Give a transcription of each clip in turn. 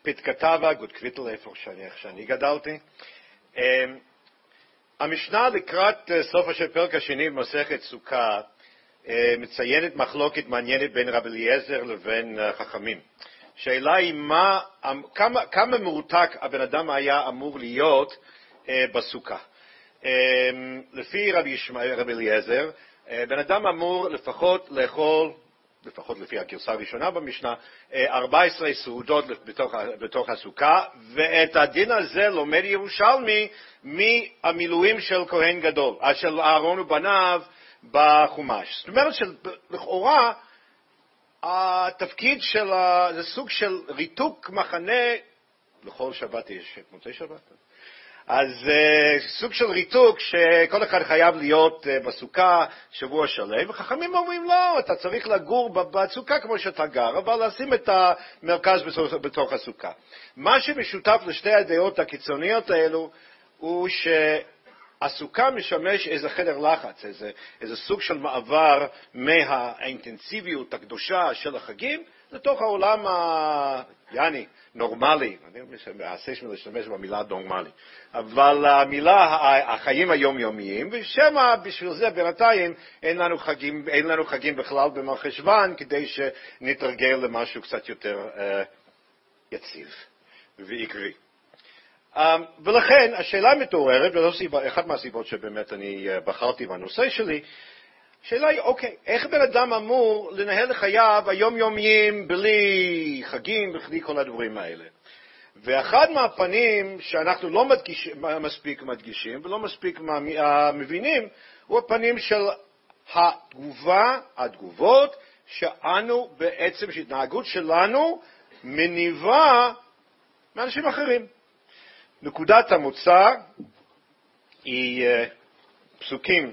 פתקתבה, גוד קוויטל, איפה שאני גדלתי. המשנה לקראת סוף של פרק השני במסכת סוכה, מציינת מחלוקת מעניינת בין רבי אליעזר לבין חכמים. שאלה היא כמה מרותק הבן אדם היה אמור להיות בסוכה. לפי רבי אליעזר, בן אדם אמור לפחות לאכול, לפחות לפי הגרסה הראשונה במשנה, 14 סעודות בתוך הסוכה, ואת הדין הזה לומד ירושלמי מהמילואים של כהן גדול, של אהרון ובניו בחומש. זאת אומרת שלכאורה, התפקיד זה סוג של ריתוק מחנה, לכל שבת יש מוצאי שבת. אז סוג של ריתוק שכל אחד חייב להיות בסוכה שבוע שלם, וחכמים אומרים לא, אתה צריך לגור בסוכה כמו שאתה גר, אבל לשים את המרכז בתוך הסוכה. מה שמשותף לשתי הדעות הקיצוניות האלו הוא שהסוכה משמש איזה חדר לחץ, איזה סוג של מעבר מהאינטנסיביות הקדושה של החגים לתוך העולם נורמלי, אני מעשה שמלהשתמש במילה נורמלי, אבל המילה החיים היומיומיים, ושמה בשביל זה בינתיים אין לנו חגים בכלל במרחשוון, כדי שנתרגל למשהו קצת יותר יציב ועקבי. ולכן השאלה מתעוררת, וזו אחת מהסיבות שבאמת אני בחרתי בנושא שלי, השאלה היא, אוקיי, איך בן אדם אמור לנהל חייו היומיומיים בלי חגים, בלי כל הדברים האלה? ואחד מהפנים שאנחנו לא מספיק מדגישים ולא מספיק מבינים, הוא הפנים של התגובות שאנו בעצם, שהתנהגות שלנו מניבה מאנשים אחרים. נקודת המוצא היא פסוקים,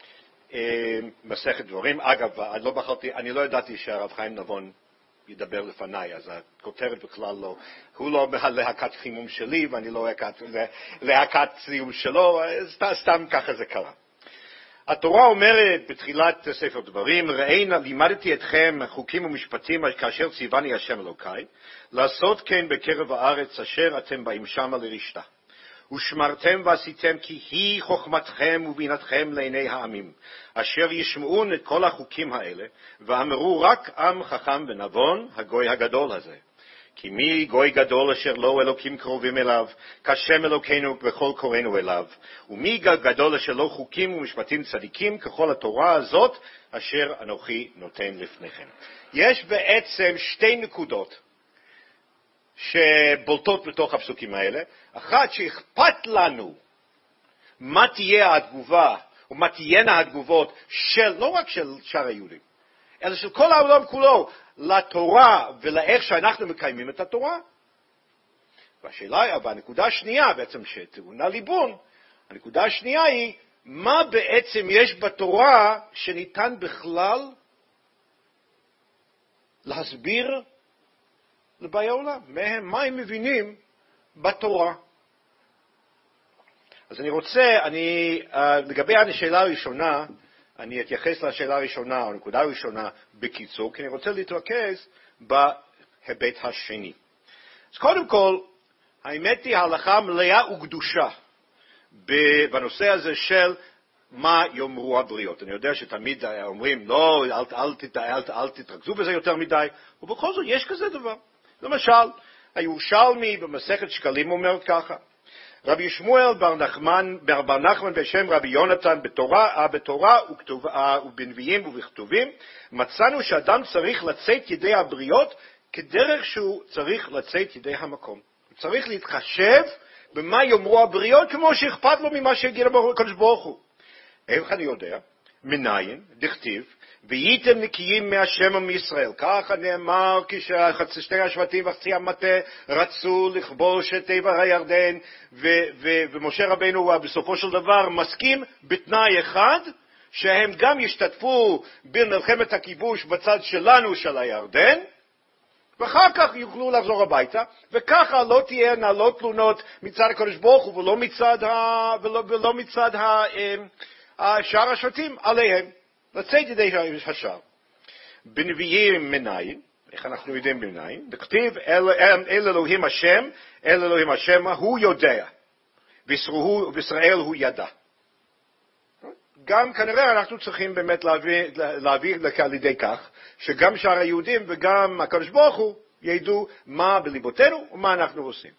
מסכת דברים. אגב, אני לא ידעתי שהרב חיים נבון ידבר לפניי, אז הכותרת בכלל לא, הוא לא להקת חימום שלי, ואני לא להקת סיום שלו, סתם ככה זה קרה. התורה אומרת בתחילת ספר דברים, ראינה לימדתי אתכם חוקים ומשפטים כאשר ציווני השם אלוקיי, לעשות כן בקרב הארץ אשר אתם באים שמה לרשתה. ושמרתם ועשיתם כי היא חוכמתכם ובינתכם לעיני העמים, אשר ישמעון את כל החוקים האלה, ואמרו רק עם חכם ונבון, הגוי הגדול הזה. כי מי גוי גדול אשר לא אלוקים קרובים אליו, כשם אלוקינו בכל קוראינו אליו, ומי גדול אשר לא חוקים ומשפטים צדיקים, ככל התורה הזאת, אשר אנוכי נותן לפניכם. יש בעצם שתי נקודות שבולטות בתוך הפסוקים האלה. אחת, שאכפת לנו מה תהיה התגובה, ומה תהיינה התגובות לא רק של שאר היהודים, אלא של כל העולם כולו, לתורה ולאיך שאנחנו מקיימים את התורה. והנקודה השנייה, בעצם שטעונה ליבון, הנקודה השנייה היא, מה בעצם יש בתורה שניתן בכלל להסביר לבאי העולם, מה הם מבינים בתורה. אז לגבי השאלה הראשונה, אני אתייחס לשאלה הראשונה, או הנקודה הראשונה בקיצור, כי אני רוצה להתרכז בהיבט השני. אז קודם כל, האמת היא ההלכה מלאה וקדושה בנושא הזה של מה יאמרו הבריות. אני יודע שתמיד אומרים, לא, אל תתרכזו בזה יותר מדי, ובכל זאת יש כזה דבר. למשל, הירושלמי במסכת שקלים אומר ככה, רבי שמואל בר נחמן בשם רבי יונתן בתורה ובנביאים ובכתובים, מצאנו שאדם צריך לצאת ידי הבריות כדרך שהוא צריך לצאת ידי המקום. הוא צריך להתחשב במה יאמרו הבריות כמו שאכפת לו ממה שיגיד הקדוש ברוך הוא. איך אני יודע? מניין, דכתיב, והייתם נקיים מהשם ומישראל. ככה נאמר כששתי השבטים וחצי המטה רצו לכבוש את עבר הירדן, ומשה רבנו בסופו של דבר מסכים בתנאי אחד, שהם גם ישתתפו במלחמת הכיבוש בצד שלנו של הירדן, ואחר כך יוכלו לחזור הביתה, וככה לא תהיינה לא תלונות מצד הקדוש ברוך הוא ולא מצד שאר השבטים עליהם. לצאת ידי השאר. בנביאים מניין, איך אנחנו יודעים מניין? דכתיב אל אלוהים השם, אל אלוהים השם הוא יודע, וישראל הוא ידע. גם כנראה אנחנו צריכים באמת להעביר על ידי כך, שגם שאר היהודים וגם הקדוש ברוך הוא ידעו מה בליבותינו ומה אנחנו עושים.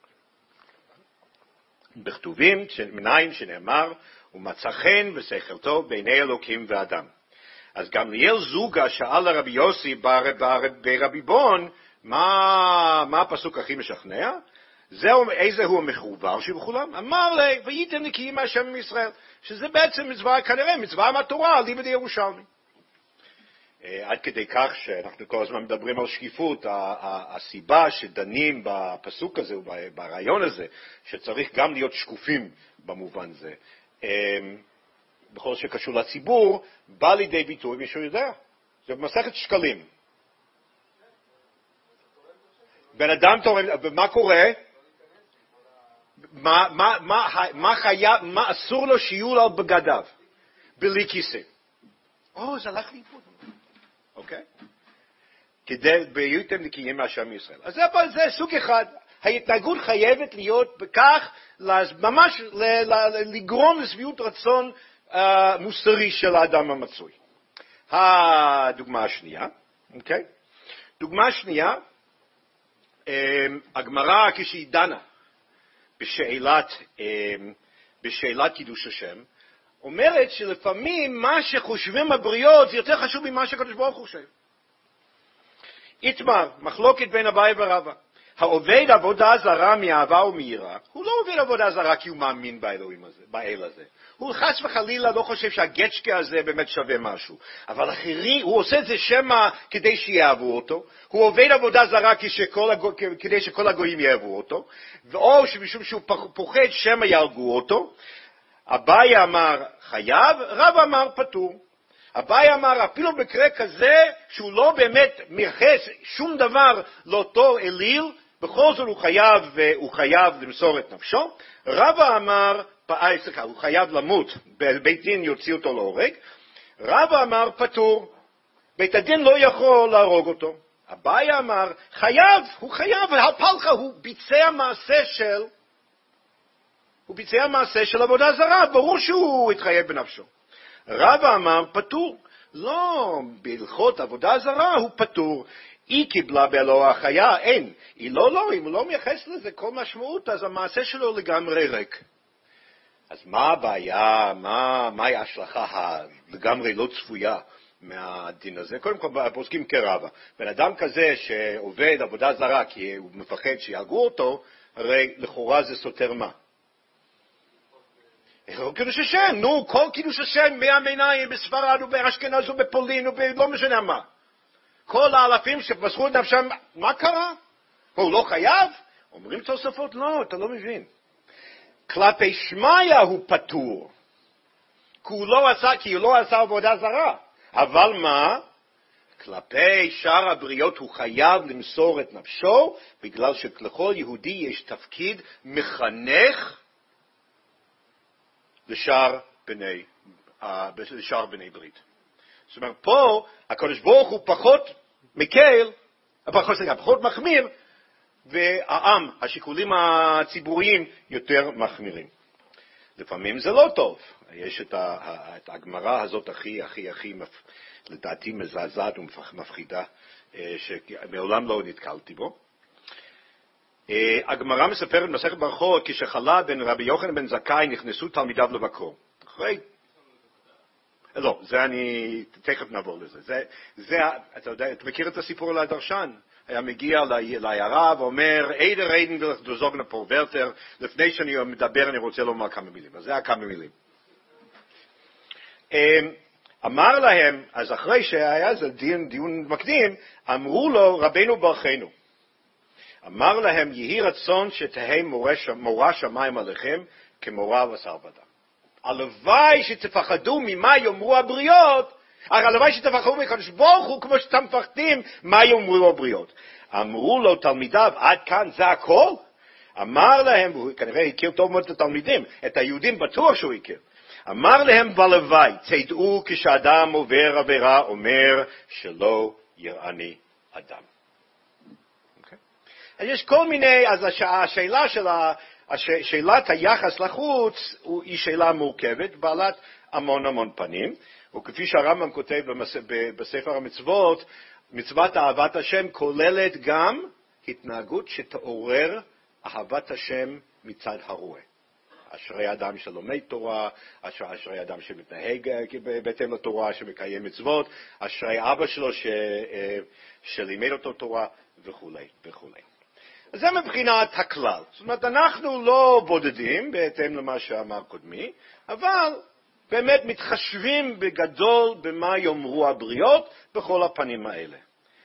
בכתובים מניין שנאמר, ומצא חן ושכל טוב בעיני אלוקים ואדם. אז גמליאל זוגה שאל לרבי יוסי ברבי בון, מה הפסוק הכי משכנע? איזה הוא המחובר שבכולם? אמר לי, והייתם נקיים מהשם מישראל, שזה בעצם מצווה, כנראה מצווה מהתורה, לימד ירושלמי. עד כדי כך שאנחנו כל הזמן מדברים על שקיפות, הסיבה שדנים בפסוק הזה, ברעיון הזה, שצריך גם להיות שקופים במובן זה, בכל שקשור לציבור, בא לידי ביטוי, מישהו יודע. זה במסכת שקלים. בן אדם תורם, ומה קורה? מה אסור לו שיהיו על בגדיו? בלי כיסא. זה הלך לאיבוד. אוקיי? כדי בהיותם נקיים מהשם ישראל. אז זה סוג אחד. ההתנהגות חייבת להיות בכך, ממש לגרום לשביעות רצון מוסרי של האדם המצוי. הדוגמה השנייה, אוקיי? דוגמה שנייה, הגמרא כשהיא דנה בשאלת קידוש השם, אומרת שלפעמים מה שחושבים הבריות זה יותר חשוב ממה שהקדוש ברוך הוא חושב. איתמר, מחלוקת בין אביי ורבא. העובד עבודה זרה מאהבה ומיראה, הוא לא עובד עבודה זרה כי הוא מאמין באל הזה. הוא חס וחלילה לא חושב שהגצ'קה הזה באמת שווה משהו. אבל אחרי, הוא עושה את זה שמה כדי שיאהבו אותו. הוא עובד עבודה זרה כדי שכל הגויים יאהבו אותו. או משום שהוא פוחד שמה יהרגו אותו. אביי אמר חייב, רבא אמר פטור. אביי אמר אפילו במקרה כזה שהוא לא באמת מייחס שום דבר לאותו אליל, בכל זאת הוא חייב למסור את נפשו. רבא אמר, הוא חייב למות, בית דין יוציא אותו להורג. רבא אמר פטור, בית הדין לא יכול להרוג אותו. אביי אמר חייב, הוא חייב, הפלחה הוא ביצע מעשה של עבודה זרה, ברור שהוא התחייב בנפשו. רבא אמר פטור, לא, בהלכות עבודה זרה הוא פטור. היא קיבלה באלוה החיה, אין. אם הוא לא מייחס לזה כל משמעות, אז המעשה שלו לגמרי ריק. אז מה הבעיה, מה ההשלכה לגמרי לא צפויה מהדין הזה? קודם כל, פוסקים כרבא. בן אדם כזה שעובד עבודה זרה כי הוא מפחד שיהרגו אותו, הרי לכאורה זה סותר מה? קידוש השם, כל קידוש השם בימי בספרד ובאשכנז ובפולין ולא משנה מה. כל האלפים שפסחו את נפשם, מה קרה? הוא לא חייב? אומרים תוספות, לא, אתה לא מבין. כלפי שמיה הוא פטור, כי הוא לא עשה עבודה זרה. אבל מה? כלפי שאר הבריות הוא חייב למסור את נפשו, בגלל שלכל יהודי יש תפקיד מחנך לשאר בני ברית. זאת אומרת, פה הקדוש ברוך הוא פחות מקל, פחות מחמיר, והעם, השיקולים הציבוריים יותר מחמירים. לפעמים זה לא טוב. יש את הגמרא הזאת הכי לדעתי מזעזעת ומפחידה, שמעולם לא נתקלתי בו. הגמרא מספרת במסכת ברכות, כשחלה בין רבי יוחנן בן זכאי נכנסו תלמידיו לבקרו. לא, זה אני, תכף נעבור לזה. אתה יודע, אתה מכיר את הסיפור על הדרשן? היה מגיע לעיירה ואומר, אידר אידן ולזוגנה פרוורטר, לפני שאני מדבר אני רוצה לומר כמה מילים. אז זה היה כמה מילים. אמר להם, אז אחרי שהיה זה דיון מקדים, אמרו לו, רבנו ברכנו. אמר להם, יהי רצון שתהי מורה שמיים עליכם, כמורה בשר ודם. הלוואי שתפחדו ממה יאמרו הבריות, הלוואי שתפחדו מקדוש ברוך הוא, כמו שאתם מפחדים מה יאמרו הבריות. אמרו לו תלמידיו, עד כאן זה הכל? אמר להם, והוא כנראה הכיר טוב מאוד את התלמידים, את היהודים בטוח שהוא הכיר. אמר להם בלוואי, תדעו כשאדם עובר עבירה, אומר שלא יראני אדם. Okay? אז יש כל מיני, אז השאלה שאלת היחס לחוץ היא שאלה מורכבת, בעלת המון פנים, וכפי שהרמב"ם כותב בספר המצוות, מצוות אהבת השם כוללת גם התנהגות שתעורר אהבת השם מצד הרואה. אשרי אדם שלומד תורה, אשרי אדם שמתנהג בהתאם לתורה, שמקיים מצוות, אשרי אבא שלו שלימד אותו תורה וכו' וכו'. אז זה מבחינת הכלל. זאת אומרת, אנחנו לא בודדים בהתאם למה שאמר קודמי, אבל באמת מתחשבים בגדול במה יאמרו הבריות בכל הפנים האלה.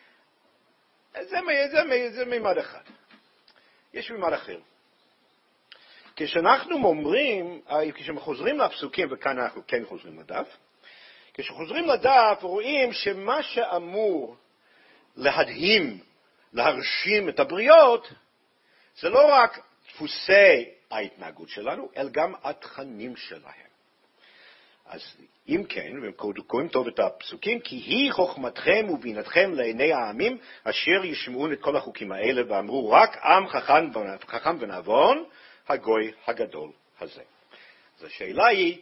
זה מימד אחד. יש מימד אחר. כשאנחנו אומרים, כשחוזרים לפסוקים, וכאן אנחנו כן חוזרים לדף, כשחוזרים לדף רואים שמה שאמור להדהים, להרשים את הבריות, זה לא רק דפוסי ההתנהגות שלנו, אלא גם התכנים שלהם. אז אם כן, וקוראים טוב את הפסוקים, כי היא חוכמתכם ובינתכם לעיני העמים, אשר ישמעון את כל החוקים האלה, ואמרו רק עם חכם ונבון, הגוי הגדול הזה. אז השאלה היא,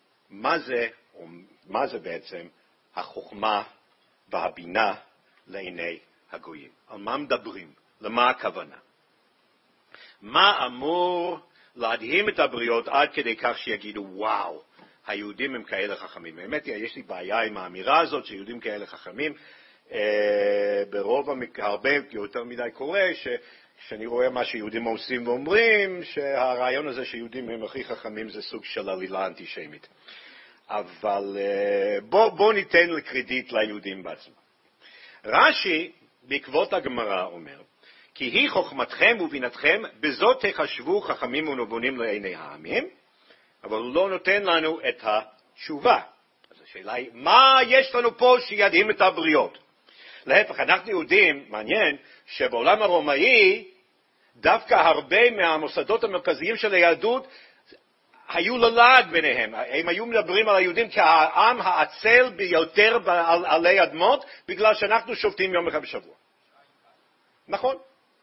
מה זה בעצם החוכמה והבינה לעיני הגויים? על מה מדברים? למה הכוונה? מה אמור להדהים את הבריות עד כדי כך שיגידו, וואו, היהודים הם כאלה חכמים. באמת, יש לי בעיה עם האמירה הזאת שיהודים כאלה חכמים. ברוב הרבה יותר מדי קורה שאני רואה מה שיהודים עושים ואומרים, שהרעיון הזה שיהודים הם הכי חכמים זה סוג של עלילה אנטישמית. אבל בוא ניתן לקרדיט ליהודים בעצמם. רש"י, בעקבות הגמרא, אומר, כי היא חוכמתכם ובינתכם, בזאת תחשבו חכמים ונבונים לעיני העמים, אבל הוא לא נותן לנו את התשובה. אז השאלה היא, מה יש לנו פה שידהים את הבריות? להפך, אנחנו יודעים, מעניין, שבעולם הרומאי, דווקא הרבה מהמוסדות המרכזיים של היהדות, היו ללעג ביניהם. הם היו מדברים על היהודים כעם העצל ביותר עלי אדמות, בגלל שאנחנו שובתים יום אחד בשבוע. נכון?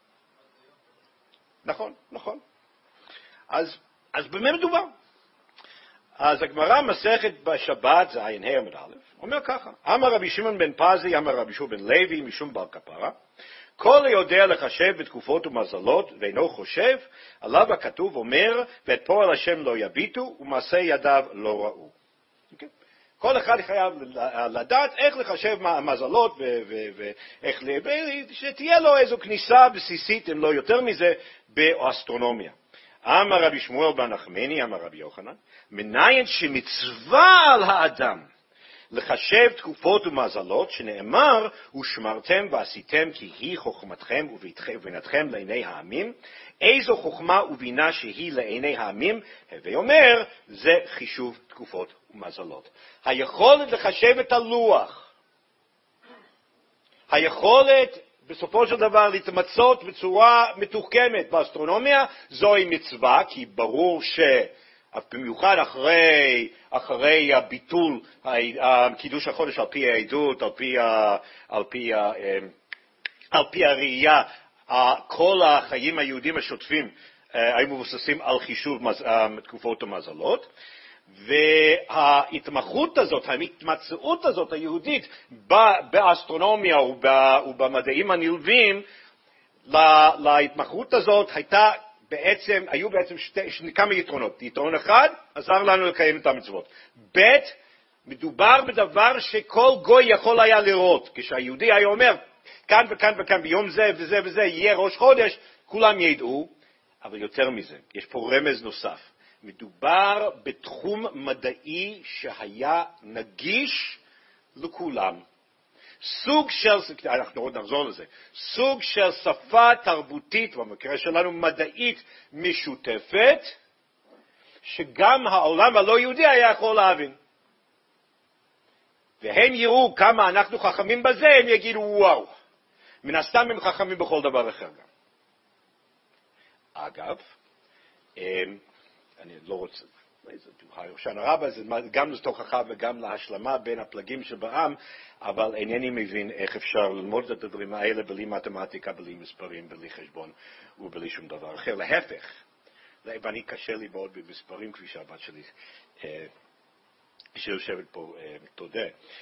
נכון. אז במה מדובר? אז הגמרא מסכת בשבת, זה עין ה' עמוד א', אומר ככה, אמר רבי שמעון בן פזי, אמר רבי יהושע בן לוי, משום בר כפרה, כל היודע לחשב בתקופות ומזלות, ואינו חושב, עליו הכתוב אומר, ואת פועל השם לא יביטו, ומעשה ידיו לא ראו. Okay? כל אחד חייב לדעת איך לחשב מזלות, ואיך שתהיה לו איזו כניסה בסיסית, אם לא יותר מזה, באסטרונומיה. אמר רבי שמואל בן נחמני, אמר רבי יוחנן, מניין שמצווה על האדם לחשב תקופות ומזלות, שנאמר, ושמרתם ועשיתם כי היא חוכמתכם ובינתכם לעיני העמים, איזו חוכמה ובינה שהיא לעיני העמים, ואומר, זה חישוב תקופות ומזלות. היכולת לחשב את הלוח, היכולת בסופו של דבר להתמצות בצורה מתוחכמת באסטרונומיה, זוהי מצווה, כי ברור במיוחד אחרי הביטול, קידוש החודש על פי העדות, על פי הראייה, כל החיים היהודים השוטפים היו מבוססים על חישוב תקופות ומזלות, וההתמחות הזאת, ההתמצאות הזאת היהודית באסטרונומיה ובמדעים הנלווים להתמחות הזאת היו בעצם כמה יתרונות. יתרון אחד, עזר לנו לקיים את המצוות. ב', מדובר בדבר שכל גוי יכול היה לראות. כשהיהודי היה אומר, כאן וכאן וכאן, ביום זה וזה וזה, יהיה ראש חודש, כולם ידעו. אבל יותר מזה, יש פה רמז נוסף. מדובר בתחום מדעי שהיה נגיש לכולם. סוג של, אנחנו עוד נחזור לזה, סוג של שפה תרבותית, במקרה שלנו מדעית משותפת, שגם העולם הלא יהודי היה יכול להבין. והם יראו כמה אנחנו חכמים בזה, הם יגידו וואו. מן הסתם הם חכמים בכל דבר אחר גם. אגב, אני לא רוצה, הושענא רבה זה גם לתוכחה וגם להשלמה בין הפלגים שבעם, אבל אינני מבין איך אפשר ללמוד את הדברים האלה בלי מתמטיקה, בלי מספרים, בלי חשבון ובלי שום דבר אחר. להפך, ואני קשה לי מאוד במספרים כפי שהבת שלי שיושבת פה תודה.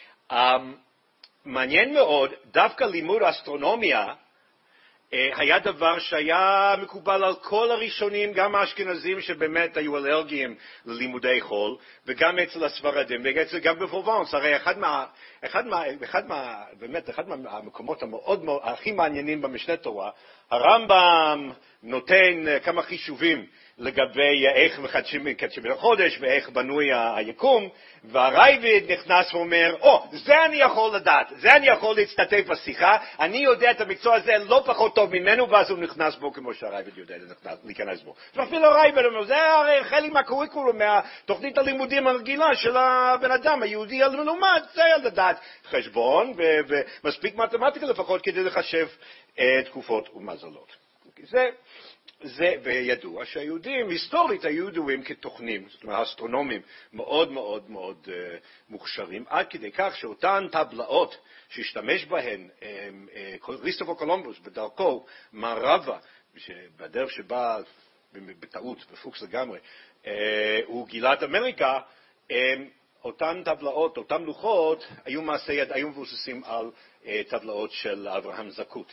מעניין מאוד, דווקא לימוד אסטרונומיה היה דבר שהיה מקובל על כל הראשונים, גם האשכנזים שבאמת היו אלרגיים ללימודי חול, וגם אצל הספרדים, וגם בפרובנס. הרי אחד מהמקומות המאוד מאוד, הכי מעניינים במשנה תורה, הרמב"ם נותן כמה חישובים לגבי איך מחדשים החודש ואיך בנוי היקום, והרייבד נכנס ואומר, זה אני יכול לדעת, זה אני יכול להצטטף בשיחה, אני יודע את המקצוע הזה לא פחות טוב ממנו, ואז הוא נכנס בו כמו שהרייבד יודע להיכנס בו. ואפילו הרייבד אומר, זה הרי חלק מהקוריקולום, מהתוכנית הלימודים הרגילה של הבן אדם, היהודי המלומד, זה לדעת חשבון, ומספיק מתמטיקה לפחות כדי לחשב תקופות ומזלות. זה וידוע שהיהודים היסטורית היו ידועים כתוכנים, זאת אומרת אסטרונומים מאוד מאוד מאוד מוכשרים, עד כדי כך שאותן טבלאות שהשתמש בהן כריסטופר קולומבוס בדרכו מערבה, בדרך שבא בטעות, בפוקס לגמרי, הוא גילה את אמריקה, אותן טבלאות, אותן לוחות היו מבוססים על טבלאות של אברהם זקוט,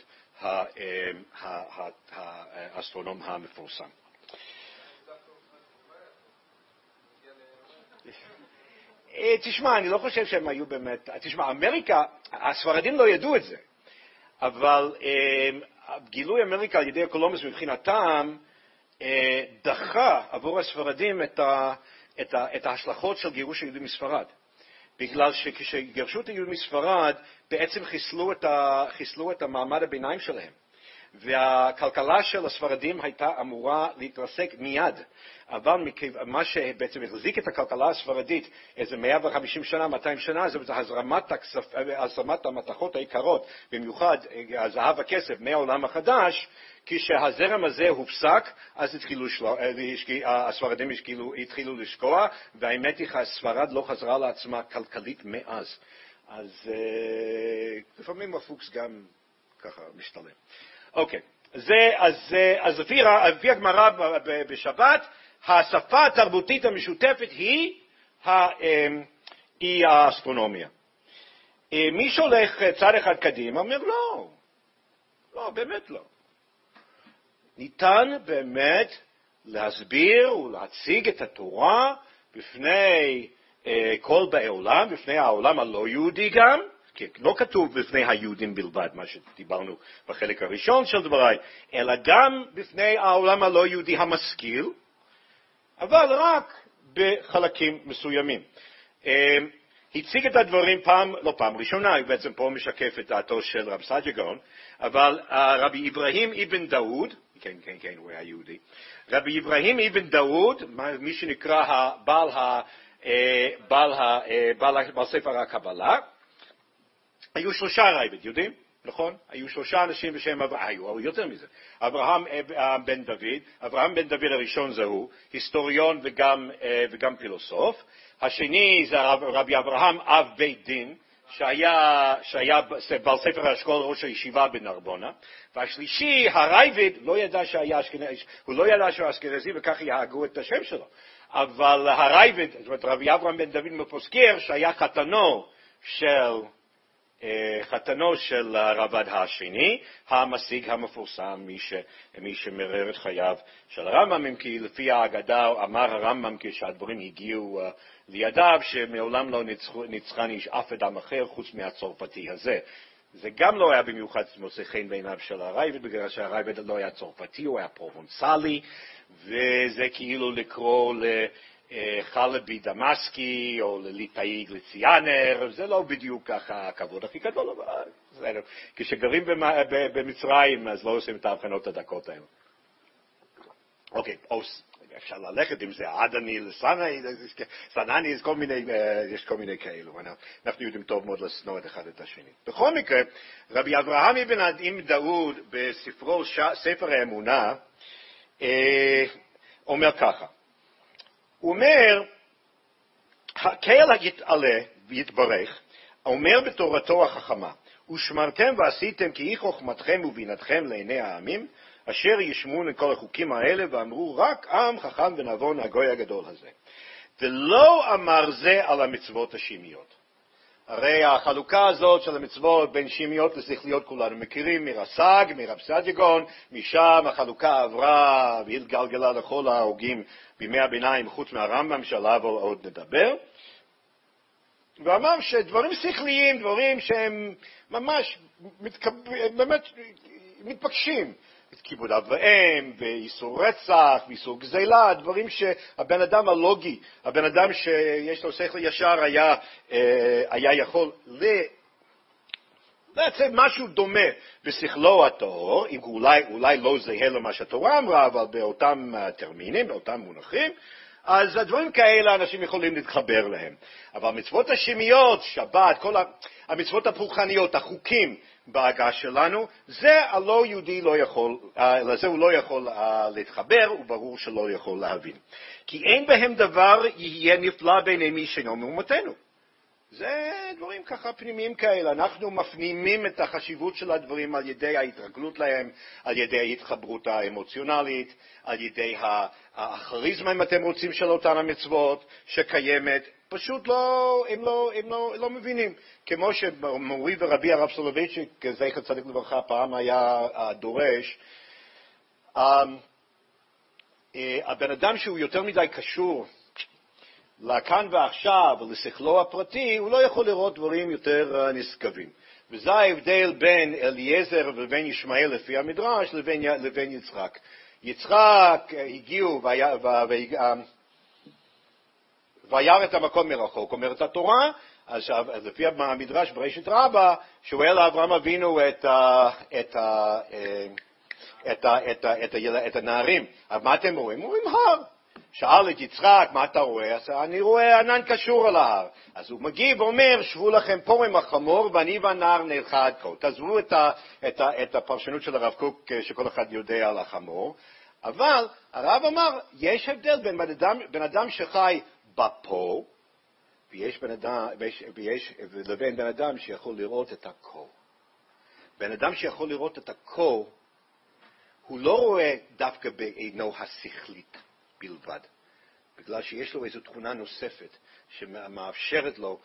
האסטרונום המפורסם. תשמע, אני לא חושב שהם היו באמת, תשמע, אמריקה, הספרדים לא ידעו את זה, אבל גילוי אמריקה על ידי קולומבוס מבחינתם דחה עבור הספרדים את ההשלכות של גירוש היהודים מספרד. בגלל שכשגירשו את היהודים מספרד, בעצם חיסלו את המעמד הביניים שלהם. והכלכלה של הספרדים הייתה אמורה להתרסק מיד. אבל מה שבעצם החזיק את הכלכלה הספרדית איזה 150 שנה, 200 שנה, זה הזרמת המתכות העיקרות, במיוחד הזהב הכסף מהעולם החדש, כשהזרם הזה הופסק, אז הספרדים התחילו לשקוע, והאמת היא שהספרד לא חזרה לעצמה כלכלית מאז. אז לפעמים הפוקס גם ככה משתלם. אוקיי, אז לפי הגמרא בשבת, השפה התרבותית המשותפת היא האסטרונומיה. מי שהולך צד אחד קדימה אומר לא, באמת לא. ניתן באמת להסביר ולהציג את התורה בפני כל באי עולם, בפני העולם הלא יהודי גם, כי לא כתוב בפני היהודים בלבד, מה שדיברנו בחלק הראשון של דבריי, אלא גם בפני העולם הלא יהודי המשכיל, אבל רק בחלקים מסוימים. הציג את הדברים לא פעם ראשונה, הוא בעצם פה משקף את דעתו של רב סעדיה גאון, אבל רבי אברהים אבן דאוד, כן, הוא היה יהודי, רבי אברהים אבן דאוד, מי שנקרא בעל ספר הקבלה, היו 3 רייבד, יודעים? נכון? היו 3 אנשים בשם היו יותר מזה. אברהם בן דוד, אברהם בן דוד הראשון זהו, היסטוריון וגם פילוסוף. השני זה רבי אברהם אב בית דין, שהיה בעל ספר האשכול ראש הישיבה בנרבונה. והשלישי, הרייבד, הוא לא ידע שהוא אשכנזי וכך יהגו את השם שלו. אבל הרייבד, זאת אומרת רבי אברהם בן דוד מפוסקר, שהיה חתנו של הרב"ד השני, המשיג המפורסם, מי שמרר את חייו של הרמב"ם, כי לפי האגדה אמר הרמב"ם כשהדברים הגיעו לידיו, שמעולם לא ניצחן איש אף אדם אחר חוץ מהצרפתי הזה. זה גם לא היה במיוחד מוצא חן בעיניו של הרייבד, בגלל שהרייבד לא היה צרפתי, הוא היה פרובנסלי, וזה כאילו לקרוא חלבי דמסקי או לליטאי גליציאנר, זה לא בדיוק ככה הכבוד הכי גדול, אבל בסדר. כשגרים במצרים אז לא עושים את ההבחנות הדקות האלה. אוקיי, אפשר ללכת עם זה, עדני לסנאי, סנאני, יש כל מיני כאלו, אנחנו יודעים טוב מאוד לשנוא את אחד את השני. בכל מקרה, רבי אברהם אבן דאוד בספרו ספר האמונה אומר ככה, הוא אומר, הקהל יתעלה ויתברך, אומר בתורתו החכמה, ושמרתם ועשיתם כי היא חוכמתכם ובינתכם לעיני העמים, אשר ישמעו לכל החוקים האלה ואמרו, רק עם חכם ונבון הגוי הגדול הזה. ולא אמר זה על המצוות השמיות. הרי החלוקה הזאת של המצוות בין שמיות לשכליות כולנו מכירים מרס"ג, מרב סעדיגון, משם החלוקה עברה והתגלגלה לכל ההוגים בימי הביניים חוץ מהרמב"ם שעליו עוד נדבר. ואמר שדברים שכליים, דברים שהם ממש באמת מתפקשים, כיבוד אב ואם, ואיסור רצח, ואיסור גזילה, דברים שהבן אדם הלוגי, הבן אדם שיש לו שכל ישר היה יכול לעצב משהו דומה בשכלו הטהור, אם אולי לא זהה למה שהתורה אמרה, אבל באותם טרמינים, באותם מונחים, אז הדברים כאלה אנשים יכולים להתחבר להם. אבל המצוות השמיות, שבת, כל המצוות הפולחניות, החוקים בהגה שלנו, זה הלא יהודי לא יכול, לזה הוא לא יכול להתחבר, וברור שלא יכול להבין. כי אין בהם דבר יהיה נפלא בעיני מי שאינו מאומתנו. זה דברים ככה פנימיים כאלה. אנחנו מפנימים את החשיבות של הדברים על ידי ההתרגלות להם, על ידי ההתחברות האמוציונלית, על ידי הכריזמה, אם אתם רוצים, של אותן המצוות שקיימת. פשוט הם לא מבינים. כמו שמורי ורבי הרב סולובייצ'יק, זכר צדיק לברכה, פעם היה דורש, הבן אדם שהוא יותר מדי קשור לכאן ועכשיו ולשכלו הפרטי, הוא לא יכול לראות דברים יותר נשגבים. וזה ההבדל בין אליעזר ובין ישמעאל לפי המדרש לבין יצחק. יצחק הגיעו וירא את המקום מרחוק, אומרת התורה, אז לפי המדרש בראשית רבה, שואל אברהם אבינו את הנערים, מה אתם רואים? אומרים הר. שאל את יצחק, מה אתה רואה? אז אני רואה ענן קשור על ההר. אז הוא מגיב ואומר, שבו לכם פה עם החמור, ואני והנער נלכה עד כה. תעזבו את הפרשנות של הרב קוק, שכל אחד יודע על החמור. אבל הרב אמר, יש הבדל בין בן אדם שחי בפה, לבין בן אדם שיכול לראות את הכה. בן אדם שיכול לראות את הכה, הוא לא רואה דווקא בעינו השכלית בלבד, בגלל שיש לו איזו תכונה נוספת שמאפשרת לו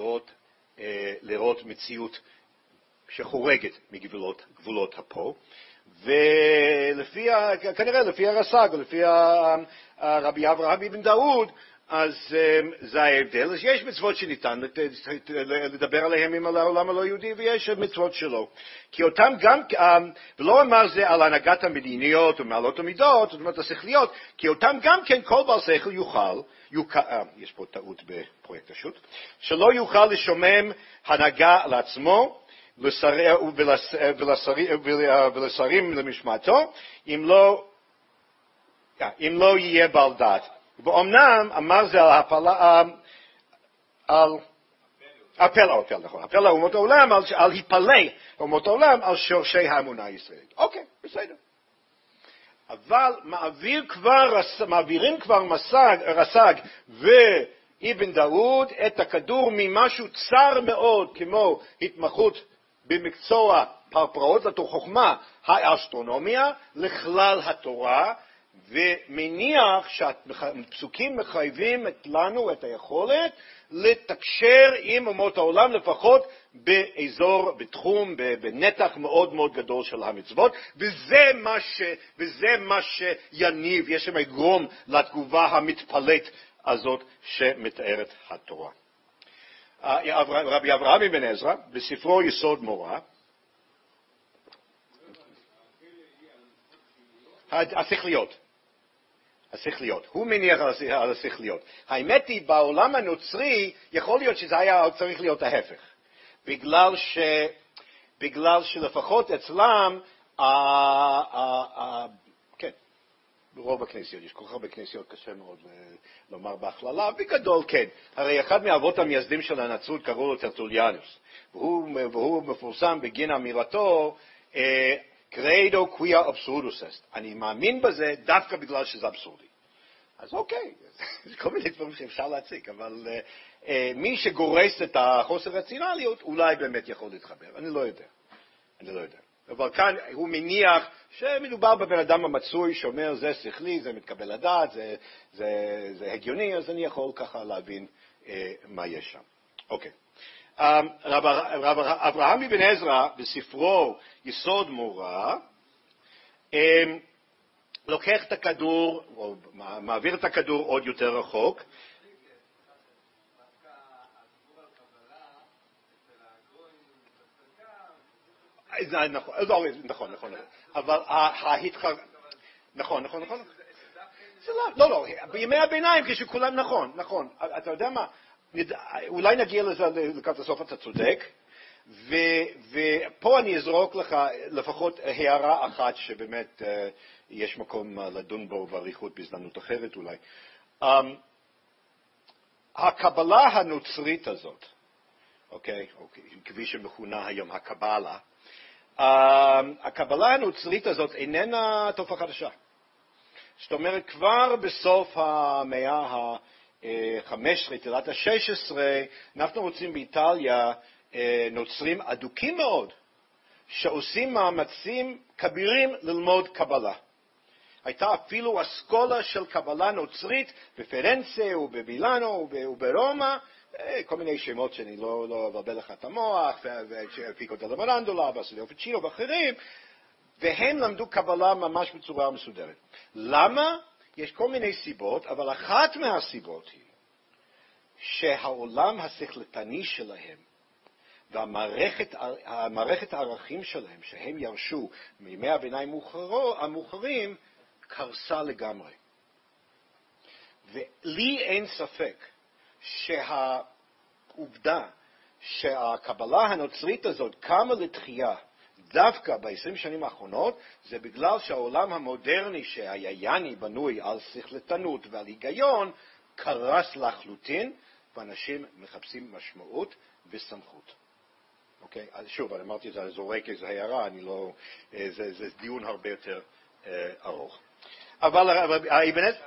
לראות מציאות שחורגת מגבולות הפה, כנראה לפי הרס"ג ולפי רבי אברהם אבן דאוד, אז זה ההבדל. אז יש מצוות שניתן לדבר עליהם עם העולם הלא יהודי, ויש מצוות שלו. כי אותם גם, ולא אמר זה על הנהגת המדיניות ומעלות המידות, זאת אומרת השכליות, כי אותם גם כן כל בעל שכל יש פה טעות בפרויקט השו"ת, שלא יוכל לשומם הנהגה לעצמו, ולשרים למשמעתו, אם לא יהיה בעל דעת. ואומנם אמר זה על הפלא אומות העולם, על היפלא אומות העולם, על שורשי האמונה הישראלית. אוקיי, בסדר. אבל מעבירים כבר רס"ג ואבן דאוד את הכדור ממשהו צר מאוד, כמו התמחות במקצוע פרפראות לתוך-חוכמה, האסטרונומיה, לכלל התורה, ומניח שהפסוקים מחייבים לנו את היכולת לתקשר עם אומות העולם, לפחות בתחום, בנתח מאוד מאוד גדול של המצוות, וזה מה שיניב, יש שם יגרום לתגובה המתפלאת הזאת שמתארת התורה. רבי אברהם אבן עזרא, בספרו יסוד מורה, השכליות, הוא מניח על השכליות. האמת היא, בעולם הנוצרי, יכול להיות שזה היה צריך להיות ההפך. בגלל שלפחות אצלם, כן, ברוב הכנסיות, יש כל כך הרבה כנסיות, קשה מאוד לומר בהכללה, בגדול כן. הרי אחד מהאבות המייסדים של הנצרות קראו לו טרטוליאנוס, והוא מפורסם בגין אמירתו, קרדו קוויה אבסורדוס אסט. אני מאמין בזה דווקא בגלל שזה אבסורדי. אז אוקיי, יש כל מיני דברים שאפשר להציג, אבל מי שגורס את החוסר רציונליות אולי באמת יכול להתחבר, אני לא יודע. אבל כאן הוא מניח שמדובר בבן אדם המצוי שאומר זה שכלי, זה מתקבל לדעת, זה הגיוני, אז אני יכול ככה להבין מה יש שם. אוקיי. רב אברהם אבן עזרא בספרו יסוד מורא, לוקח את הכדור, או מעביר את הכדור עוד יותר רחוק. נכון. אבל נכון. לא, בימי הביניים כשכולם נכון. אתה יודע מה, אולי נגיע לזה לקראת הסוף, אתה צודק, ופה אני אזרוק לך לפחות הערה אחת שבאמת יש מקום לדון בו בעריכות בהזדמנות אחרת אולי. הקבלה הנוצרית הזאת, אוקיי, כפי שמכונה היום הקבלה, הקבלה הנוצרית הזאת איננה תופעה חדשה. זאת אומרת, כבר בסוף המאה ה-15, תחילת ה-16, אנחנו רוצים באיטליה נוצרים אדוקים מאוד, שעושים מאמצים כבירים ללמוד קבלה. הייתה אפילו אסכולה של קבלה נוצרית בפרנצה ובמילאנו וברומא, כל מיני שמות שאני לא אבלבל לך את המוח, ופיקו דלה מרנדולה, בסודיו פצ'ינו ואחרים, והם למדו קבלה ממש בצורה מסודרת. למה? יש כל מיני סיבות, אבל אחת מהסיבות היא שהעולם השכלתני שלהם והמערכת הערכים שלהם שהם ירשו מימי הביניים המאוחרים קרסה לגמרי. ולי אין ספק שהעובדה שהקבלה הנוצרית הזאת קמה לתחייה דווקא ב-20 שנים האחרונות, זה בגלל שהעולם המודרני שהיאני בנוי על שכלתנות ועל היגיון, קרס לחלוטין, ואנשים מחפשים משמעות וסמכות. אוקיי? אז שוב, אני אמרתי את זה, זורק איזו הערה, זה דיון הרבה יותר ארוך. אבל האבן עזרא...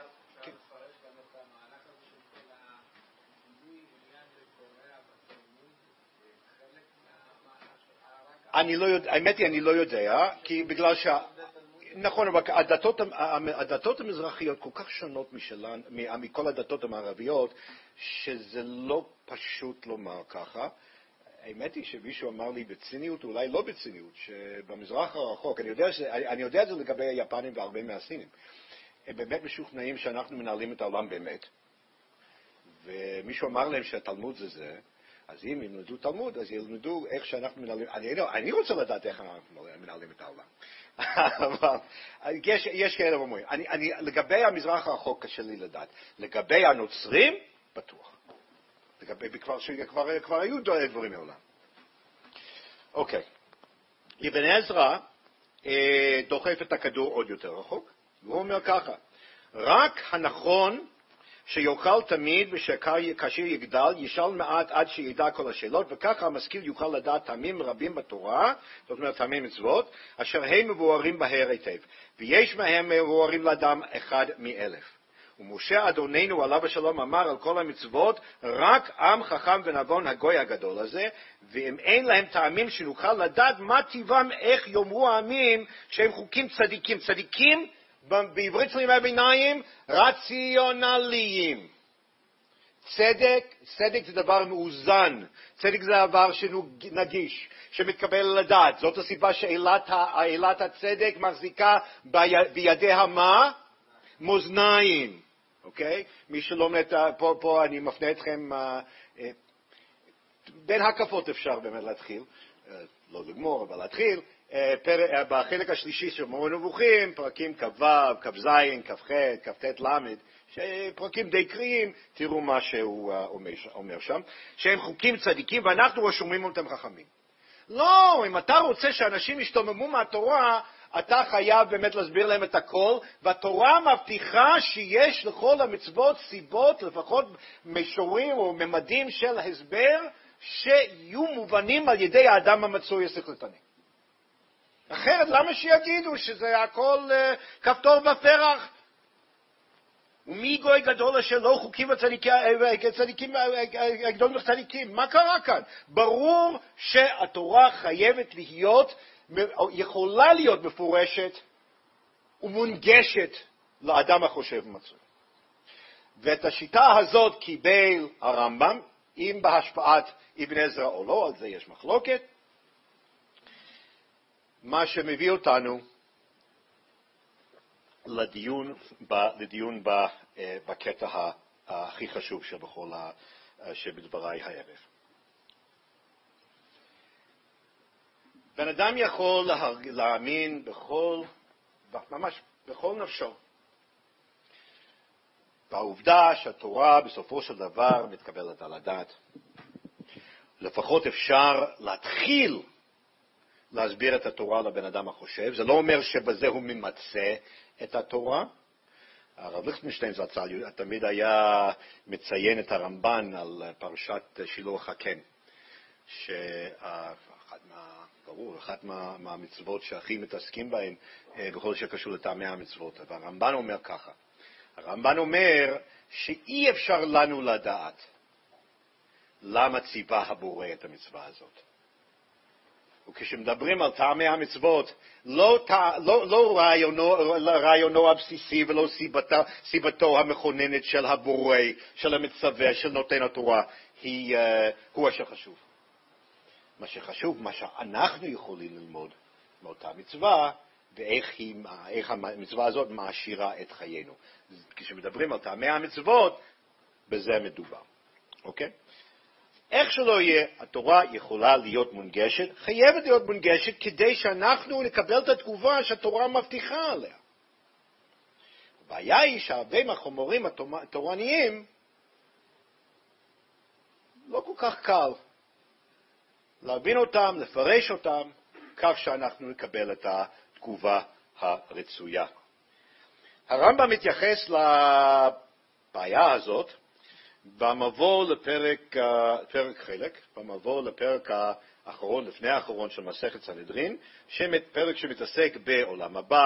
האמת היא, אני לא יודע, כי בגלל נכון, אבל הדתות המזרחיות כל כך שונות מכל הדתות המערביות, שזה לא פשוט לומר ככה. האמת היא שמישהו אמר לי בציניות, אולי לא בציניות, שבמזרח הרחוק, אני יודע את זה לגבי היפנים והרבה מהסינים, הם באמת משוכנעים שאנחנו מנהלים את העולם באמת. ומישהו אמר להם שהתלמוד זה, אז אם ילמדו תלמוד, אז ילמדו איך שאנחנו מנהלים, אני רוצה לדעת איך אנחנו מנהלים את העולם. אבל יש כאלה אומרים, לגבי המזרח הרחוק קשה לי לדעת, לגבי הנוצרים, בטוח. כבר היו דברים מעולם. אוקיי. אבן עזרא דוחף את הכדור עוד יותר רחוק, והוא אומר ככה, רק הנכון שיוכל תמיד וכאשר יגדל, ישאל מעט עד שידע כל השאלות, וככה המשכיל יוכל לדעת טעמים רבים בתורה, זאת אומרת טעמי מצוות, אשר הם מבוארים בהר היטב, ויש מהם מבוארים לאדם אחד מ-1000. ומשה אדוננו עליו השלום אמר על כל המצוות, רק עם חכם ונבון הגוי הגדול הזה, ואם אין להם טעמים שנוכל לדעת מה טיבם, איך יאמרו העמים שהם חוקים צדיקים. צדיקים בעברית של ימי הביניים, רציונליים. צדק זה דבר מאוזן, צדק זה דבר שנגיש, שמתקבל לדעת. זאת הסיבה שאלת הצדק מחזיקה בידיה מה? מאזניים. אוקיי? מי שלומד, פה אני מפנה אתכם, בין הקפות אפשר באמת להתחיל, לא לגמור, אבל להתחיל, בחלק השלישי של מורה נבוכים, פרקים כ"ו, כ"ז, כ"ח, כ"ט, למד, פרקים די קריאים, תראו מה שהוא אומר שם, שהם חוקים צדיקים ואנחנו שומעים אותם חכמים. לא, אם אתה רוצה שאנשים ישתוממו מהתורה, אתה חייב באמת להסביר להם את הכל, והתורה מבטיחה שיש לכל המצוות סיבות, לפחות מישורים או ממדים של הסבר, שיהיו מובנים על ידי האדם המצוי השכלתני. אחרת, למה שיגידו שזה הכל כפתור ופרח? ומי גוי גדול אשר לא חוקים הצדיקים הגדולים הצדיקים? מה קרה כאן? ברור שהתורה חייבת להיות, יכולה להיות מפורשת ומונגשת לאדם החושב ומצוי. ואת השיטה הזאת קיבל הרמב"ם, אם בהשפעת אבן עזרא או לא, על זה יש מחלוקת. מה שמביא אותנו לדיון בקטע הכי חשוב שבדבריי הערב. בן אדם יכול להאמין ממש בכל נפשו, בעובדה שהתורה בסופו של דבר מתקבלת על הדעת. לפחות אפשר להתחיל להסביר את התורה לבן אדם החושב. זה לא אומר שבזה הוא ממצא את התורה. הרב ליכטנשטיין זצ"ל תמיד היה מציין את הרמב"ן על פרשת שילוח הקן, אחת מהמצוות שהכי מתעסקים בהן בכל שקשור לטעמי המצוות. והרמב"ן אומר ככה, הרמב"ן אומר שאי אפשר לנו לדעת למה ציווה הבורא את המצווה הזאת. וכשמדברים על טעמי המצוות, לא רעיונו הבסיסי ולא סיבתו המכוננת של הבורא, של המצווה, של נותן התורה, הוא אשר חשוב. מה שחשוב, מה שאנחנו יכולים ללמוד מאותה מצווה, ואיך המצווה הזאת מעשירה את חיינו. כשמדברים על טעמי המצוות, בזה מדובר. אוקיי? איך שלא יהיה, התורה יכולה להיות מונגשת, חייבת להיות מונגשת, כדי שאנחנו נקבל את התגובה שהתורה מבטיחה עליה. הבעיה היא שהרבה מהחומרים התורניים לא כל כך קל להבין אותם, לפרש אותם, כך שאנחנו נקבל את התגובה הרצויה. הרמב"ם מתייחס לבעיה הזאת במבוא לפרק האחרון, לפני האחרון של מסכת סנהדרין, פרק שמתעסק בעולם הבא,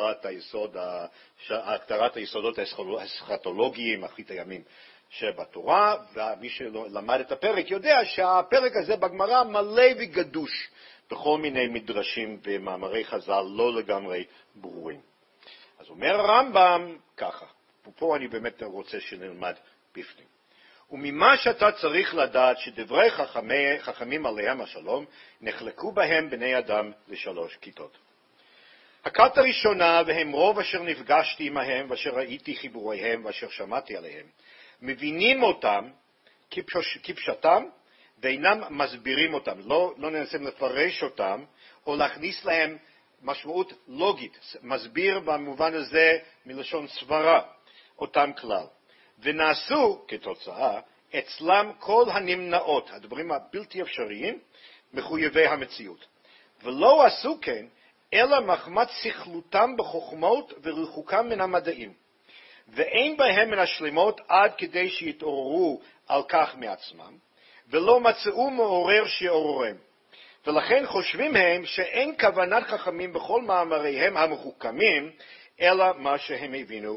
בהגדרת היסודות האסכטולוגיים, אחרית הימים שבתורה, ומי שלמד את הפרק יודע שהפרק הזה בגמרא מלא וגדוש בכל מיני מדרשים ומאמרי חז"ל לא לגמרי ברורים. אז אומר הרמב"ם ככה, ופה אני באמת רוצה שנלמד בפנים. וממה שאתה צריך לדעת שדברי חכמים עליהם השלום נחלקו בהם בני אדם לשלוש כיתות. הכת הראשונה, והם רוב אשר נפגשתי עמהם ואשר ראיתי חיבוריהם ואשר שמעתי עליהם, מבינים אותם כפשטם ואינם מסבירים אותם, לא ננסים לפרש אותם או להכניס להם משמעות לוגית, מסביר במובן הזה מלשון סברה אותם כלל. ונעשו כתוצאה אצלם כל הנמנעות, הדברים הבלתי אפשריים, מחויבי המציאות. ולא עשו כן, אלא מחמת שכלותם בחוכמות ורחוקם מן המדעים. ואין בהם מן השלמות עד כדי שיתעוררו על כך מעצמם, ולא מצאו מעורר שיעוררם. ולכן חושבים הם שאין כוונת חכמים בכל מאמריהם המחוכמים, אלא מה שהם הבינו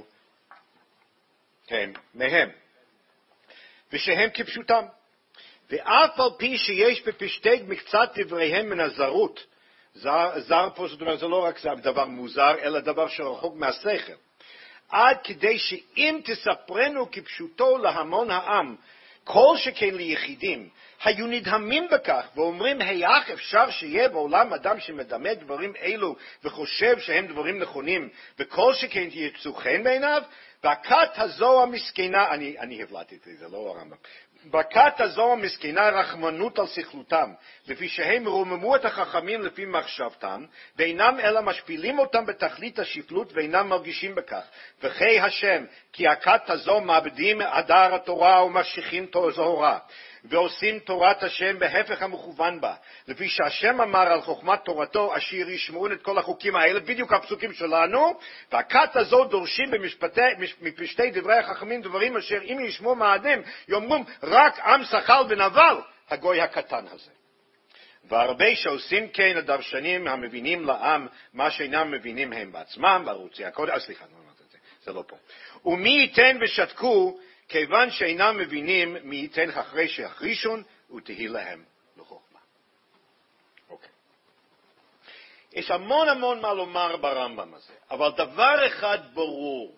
מהם, ושהם כפשוטם. ואף על פי שיש בפשטי מקצת דבריהם מן הזרות, זר פה זאת אומרת זה לא רק דבר מוזר, אלא דבר שרחוק מהשכל, עד כדי שאם תספרנו כפשוטו להמון העם, כל שכן ליחידים, היו נדהמים בכך ואומרים, איך אפשר שיהיה בעולם אדם שמדמה דברים אלו וחושב שהם דברים נכונים, וכל שכן יצאו חן בעיניו? בכת הזו המסכנה, אני הבלעתי את זה, לא הרמב"ם, בכת הזו המסכנה רחמנות על שכלותם, לפי שהם רוממו את החכמים לפי מחשבתם, ואינם אלא משפילים אותם בתכלית השפלות ואינם מרגישים בכך. וכי השם, כי הכת הזו מאבדים הדר התורה ומשיכים זוהרה, ועושים תורת השם בהפך המכוון בה, לפי שהשם אמר על חוכמת תורתו אשר ישמעון את כל החוקים האלה, בדיוק הפסוקים שלנו, והכת הזו דורשים מפשטי דברי החכמים דברים אשר אם ישמעו מאדם יאמרום רק עם שכל ונבל הגוי הקטן הזה. והרבה שעושים כן הדרשנים המבינים לעם מה שאינם מבינים הם בעצמם, בערוצי הקודש, זה לא פה. ומי ייתן ושתקו, כיוון שאינם מבינים, מי ייתן אחרי שיחרישון, ותהי להם לחוכמה. אוקיי. יש המון מה לומר ברמב"ם הזה, אבל דבר אחד ברור,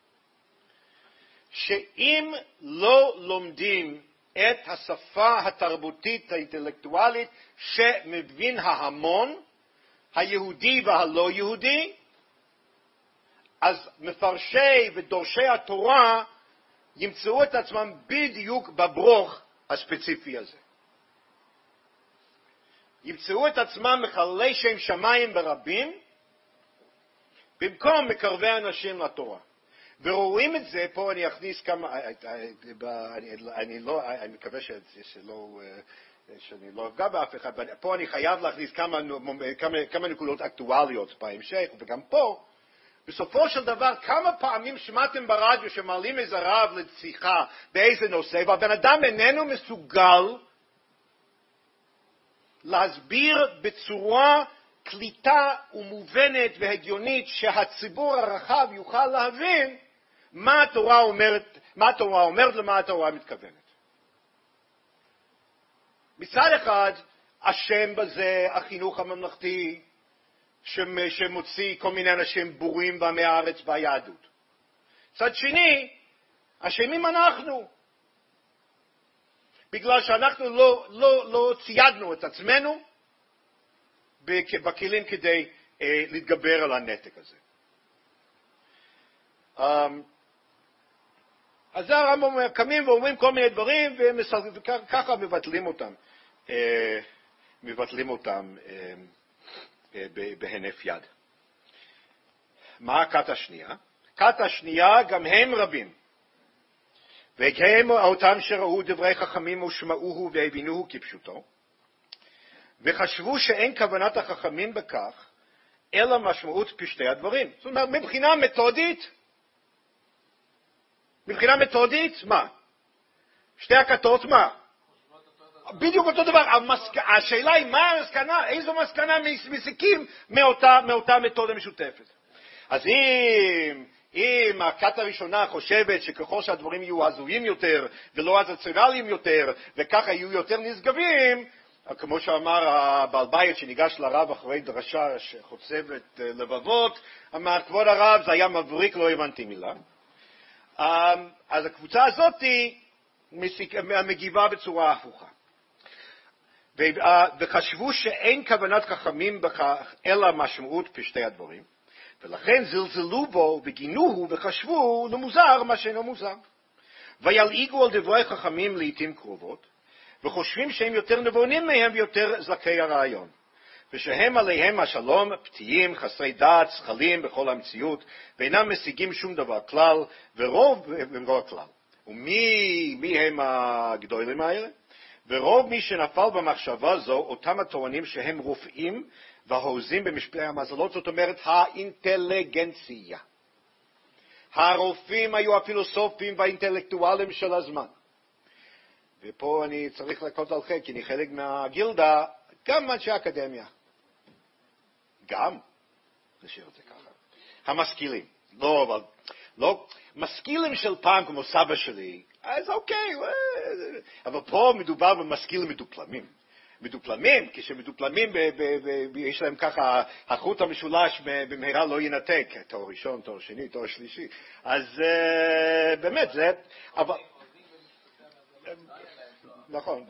שאם לא לומדים את השפה התרבותית האינטלקטואלית שמבין ההמון, היהודי והלא יהודי, אז מפרשי ודורשי התורה ימצאו את עצמם בדיוק בברוך הספציפי הזה. ימצאו את עצמם מחללי שם שמיים ברבים, במקום מקרבי אנשים לתורה. ורואים את זה, פה אני אכניס כמה, אני מקווה שאני לא אפגע באף אחד, פה אני חייב להכניס כמה נקודות אקטואליות בהמשך, וגם פה, בסופו של דבר, כמה פעמים שמעתם ברדיו שמעלים איזה רב לשיחה באיזה נושא, והבן אדם איננו מסוגל להסביר בצורה קליטה ומובנת והגיונית שהציבור הרחב יוכל להבין מה התורה אומרת למה התורה מתכוונת. מצד אחד, השם בזה החינוך הממלכתי, שמוציא כל מיני אנשים בורים בעמי הארץ ביהדות. מצד שני, אשמים אנחנו. בגלל שאנחנו לא ציידנו את עצמנו בכלים כדי להתגבר על הנתק הזה. אז הרמב"ם קמים ואומרים כל מיני דברים, וככה מבטלים אותם בהינף יד. מה הכת השנייה? כת השנייה גם הם רבים. והם אותם שראו דברי חכמים ושמעוהו והבינוהו כפשוטו, וחשבו שאין כוונת החכמים בכך, אלא משמעות פשטי הדברים. זאת אומרת, מבחינה מתודית, מה? שתי הכתות, מה? בדיוק אותו דבר. השאלה היא מה המסקנה, איזו מסקנה מסיקים מאותה מתודה משותפת. אז אם הכת הראשונה חושבת שככל שהדברים יהיו הזויים יותר ולא אסוציאליים יותר, וככה יהיו יותר נשגבים, כמו שאמר הבעל בית שניגש לרב אחרי דרשה שחוצבת לבבות, אמר, כבוד הרב, זה היה מבריק, לא הבנתי מילה. אז הקבוצה הזאת מגיבה בצורה הפוכה. וחשבו שאין כוונת חכמים בכך, אלא משמעות פשטי הדברים. ולכן זלזלו בו וגינוהו וחשבו למוזר מה שאינו מוזר. וילעיגו על דברי חכמים לעתים קרובות, וחושבים שהם יותר נבונים מהם ויותר זכי הרעיון. ושהם עליהם השלום פתיים, חסרי דעת, שכלים בכל המציאות, ואינם משיגים שום דבר כלל, ורוב כלל. ומי הם הגדולים האלה? ורוב מי שנפל במחשבה זו, אותם הטוענים שהם רופאים והוזים במשפטי המזלות, זאת אומרת האינטליגנציה. הרופאים היו הפילוסופים והאינטלקטואלים של הזמן. ופה אני צריך לקוט על חלק, כי אני חלק מהגילדה, גם אנשי אקדמיה. גם, נשאיר את זה ככה. המשכילים. לא, משכילים של פעם כמו סבא שלי, אז אוקיי, אבל פה מדובר במשכילים מדופלמים, כשמדופלמים יש להם ככה, החוט המשולש במהרה לא ינתק, תואר ראשון, תואר שני, תואר שלישי, אז באמת זה, אבל, נכון,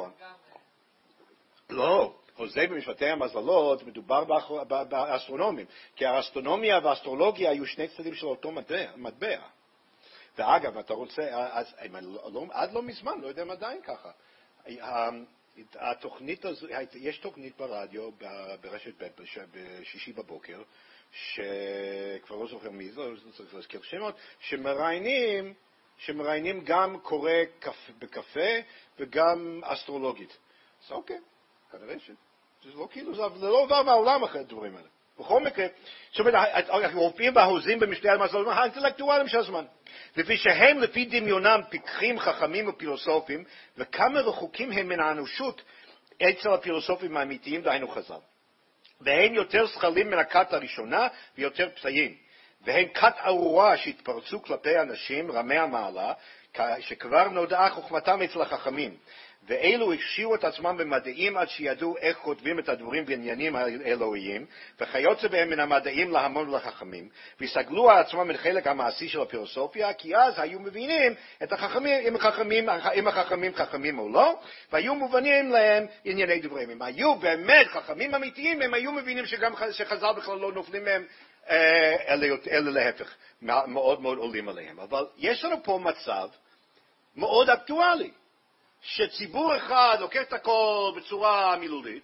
לא, הוזה במשפטי המזלות מדובר באסטרונומים, כי האסטרונומיה והאסטרולוגיה היו שני צדדים של אותו מטבע. ואגב, אתה רוצה, עד לא מזמן, לא יודע אם עדיין ככה, התוכנית הזו, יש תוכנית ברדיו, ברשת בשישי בבוקר, שכבר לא זוכר מי זה, לא צריך להזכיר שמות, שמראיינים גם קורא בקפה וגם אסטרולוגית. אז אוקיי, כנראה שזה לא כאילו, זה לא עבר מהעולם אחרי הדברים האלה. בכל מקרה, זאת אומרת, הרופאים וההוזים במשפטי המזלות, האינטלקטואלים של הזמן. לפי שהם לפי דמיונם פיקחים, חכמים ופילוסופים, וכמה רחוקים הם מן האנושות אצל הפילוסופים האמיתיים, דהיינו חז"ל. והם יותר שכלים מן הכת הראשונה ויותר פסיים. והן כת ארורה שהתפרצו כלפי אנשים רמי המעלה, שכבר נודעה חוכמתם אצל החכמים. ואלו הכשירו את עצמם במדעים עד שידעו איך כותבים את הדברים בעניינים האלוהיים, וכיוצא בהם מן המדעים להמון ולחכמים, והסגלו על עצמם את חלק המעשי של הפילוסופיה, כי אז היו מבינים את החכמים, אם החכמים חכמים או לא, והיו מובנים להם ענייני דברים. אם היו באמת חכמים אמיתיים, הם היו מבינים שחז"ל בכלל לא נופלים מהם, אלא להפך, מאוד מאוד עולים עליהם. אבל יש לנו פה מצב מאוד אקטואלי, שציבור אחד לוקח את הכל בצורה מילולית,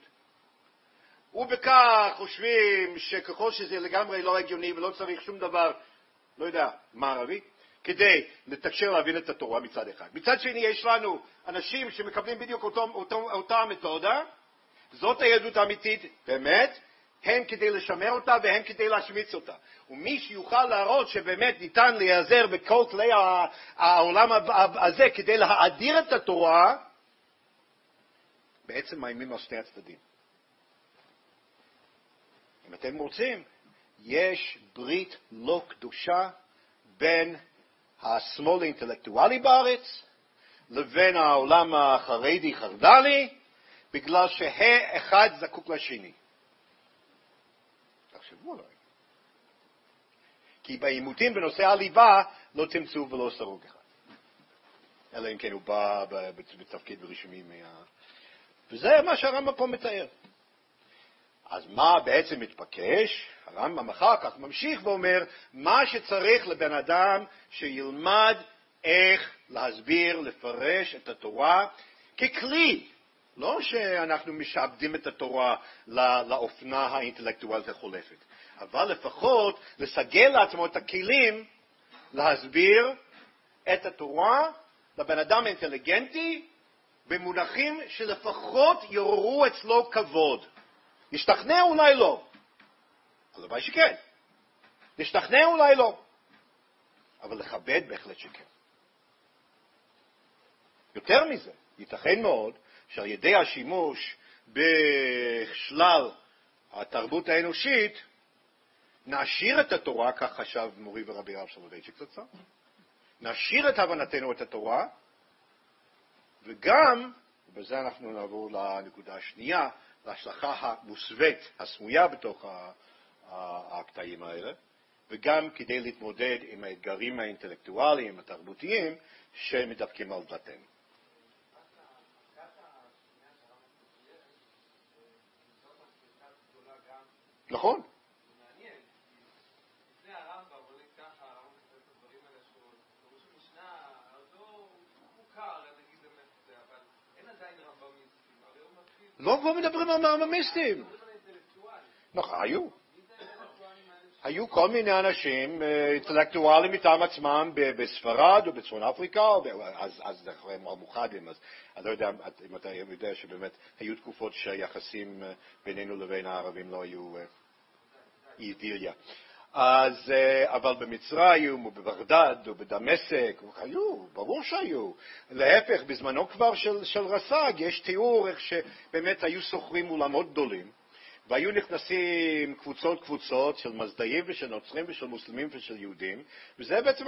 ובכך חושבים שככל שזה לגמרי לא הגיוני ולא צריך שום דבר, לא יודע, מערבי, כדי לתקשר להבין את התורה מצד אחד. מצד שני יש לנו אנשים שמקבלים בדיוק אותה מתודה, זאת היהדות האמיתית באמת, הם כדי לשמר אותה והם כדי להשמיץ אותה. ומי שיוכל להראות שבאמת ניתן להיעזר בכל כלי העולם הזה כדי להאדיר את התורה, בעצם מאיימים על שני הצדדים. אם אתם רוצים, יש ברית לא קדושה בין השמאל האינטלקטואלי בארץ לבין העולם החרדי חרד"לי, בגלל שהאחד זקוק לשני. תחשבו עליי. כי בעימותים בנושא הליבה לא תמצאו ולא סרוג אחד. אלא אם כן הוא בא בתפקיד רישומי וזה מה שהרמב"ם פה מתאר. אז מה בעצם מתבקש? הרמב"ם אחר כך ממשיך ואומר, מה שצריך לבן אדם שילמד איך להסביר, לפרש את התורה ככלי. לא שאנחנו משעבדים את התורה לאופנה האינטלקטואלית החולפת, אבל לפחות לסגל לעצמו את הכלים להסביר את התורה לבן אדם אינטליגנטי, במונחים שלפחות יעוררו אצלו כבוד. נשתכנע אולי לא, הלוואי שכן. נשתכנע אולי לא, אבל לכבד בהחלט שכן. יותר מזה, ייתכן מאוד שעל ידי השימוש בשלל התרבות האנושית, נעשיר את התורה, כך חשב מורי ורבי הרב סולובייצ'יק זצ"ל, נעשיר את הבנתנו את התורה, וגם, ובזה אנחנו נעבור לנקודה השנייה, להשלכה המוסווית, הסמויה בתוך הקטעים האלה, וגם כדי להתמודד עם האתגרים האינטלקטואליים, התרבותיים, שמדפקים על דלתנו. נכון. לא מדברים על רמב"מיסטים. נכון, היו כל מיני אנשים אינטלקטואלים מטעם עצמם בספרד או בצפון אפריקה, אז זה אחרי מוחדים, אז אני לא יודע אם אתה יודע שבאמת היו תקופות שהיחסים בינינו לבין הערבים לא היו אידיליה. אז, אבל במצרים ובבגדד ובדמשק, היו, ברור שהיו. להפך, בזמנו כבר של רס"ג, יש תיאור איך שבאמת היו סוחרים אולמות גדולים, והיו נכנסים קבוצות של מזדיים ושל נוצרים ושל מוסלמים ושל יהודים, וזה בעצם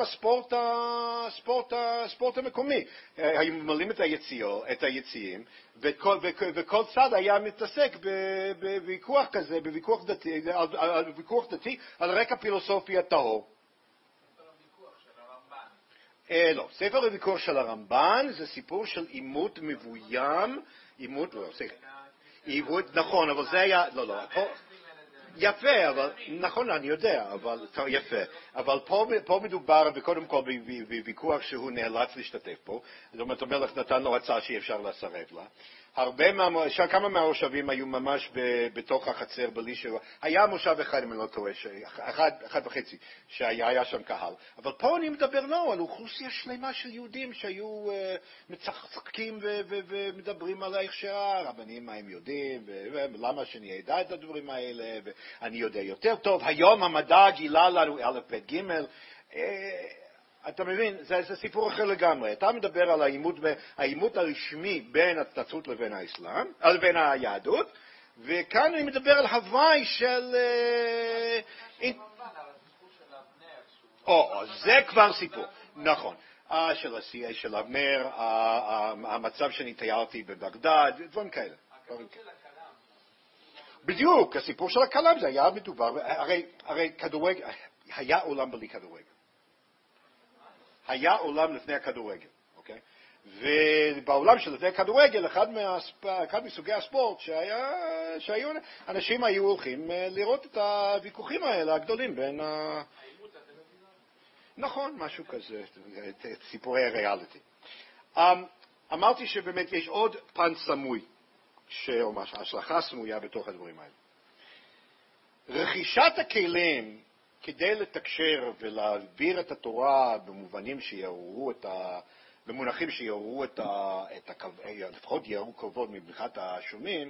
הספורט המקומי. היו ממלאים את היציעים, וכל צד היה מתעסק בוויכוח כזה, בוויכוח דתי, על רקע פילוסופיה טהור. לא, ספר הוויכוח של הרמב"ן זה סיפור של עימות מבוים, נכון, אבל זה היה, לא, יפה, אבל, נכון, אני יודע, אבל, יפה, אבל פה מדובר, וקודם כל, בוויכוח שהוא נאלץ להשתתף פה, זאת אומרת, המלך נתן לו הצעה שאי אפשר לסרב לה, כמה מהמושבים היו ממש בתוך החצר, היה מושב אחד, אם אני לא טועה, אחד וחצי, שהיה שם קהל, אבל פה אני מדבר לא, על אוכלוסייה שלמה של יהודים שהיו מצחקים ומדברים על איך שהרבנים מה הם יודעים, ולמה שאני ידע את הדברים האלה, ואני יודע יותר טוב, היום המדע גילה לנו א' ב' ג', אתה מבין, זה סיפור אחר לגמרי. אתה מדבר על העימות הרשמי בין הנצרות לבין האסלאם, לבין היהדות, וכאן אני מדבר על הוואי של... זה כבר סיפור, נכון. של אבנר, המצב שאני תיארתי בבגדד, דברים כאלה. בדיוק, הסיפור של הכלם זה היה מדובר, הרי כדורגל, היה עולם בלי כדורגל. היה עולם לפני הכדורגל, אוקיי? ובעולם של לפני הכדורגל, אחד מסוגי הספורט שהיו, אנשים היו הולכים לראות את הוויכוחים האלה הגדולים בין נכון, משהו כזה, סיפורי הריאליטי. אמרתי שבאמת יש עוד פן סמוי, או השלכה סמויה בתוך הדברים האלה. רכישת הכלים כדי לתקשר ולהעביר את התורה במובנים שיעוררו במונחים שיעוררו לפחות יעוררו כבוד מבחינת השומעים,